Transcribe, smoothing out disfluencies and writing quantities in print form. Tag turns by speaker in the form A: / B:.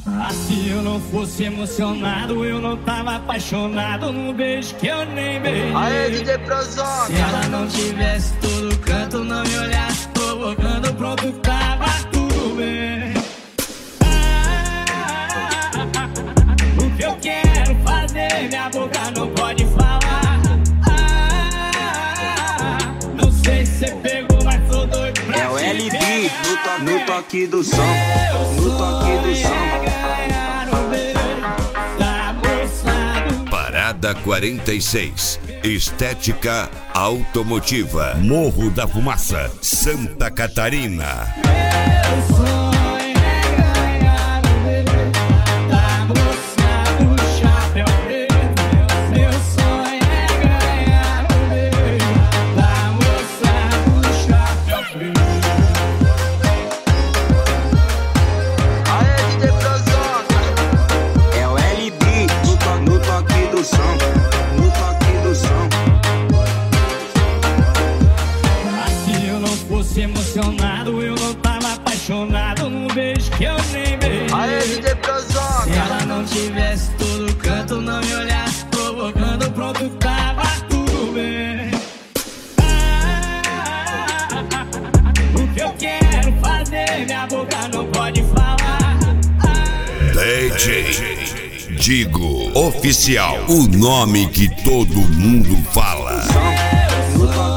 A: Se eu não fosse emocionado, eu não tava apaixonado num beijo que eu nem beijei.
B: Aê, DJ Prozão.
A: Se ela não tivesse todo canto, não me olhasse provocando, pronto, tava tudo bem. O que eu quero fazer, minha boca não pode falar. Não sei se você pegou, mas tô doido pra
B: É o
A: te
B: LB
A: pegar.
B: no toque do som. No toque do som.
C: Parada 46. Estética automotiva. Morro da Fumaça, Santa Catarina.
A: Meu sonho é ganhar o bebê da moça do chapéu preto. Meu sonho é ganhar o bebê da moça do chapéu preto.
B: Aê, DJ Prozão. É o LB no toque do som. No toque do som.
A: Se eu não fosse emocionado, eu não tava apaixonado num beijo que eu nem beijei.
B: Aê, DJ Prozão.
A: Se ela não tivesse todo canto, não me olhasse provocando, pronto, tava tudo bem. O que eu quero fazer, minha boca não pode falar.
C: DJ Digo Oficial. O nome que todo mundo fala.
A: Eu sou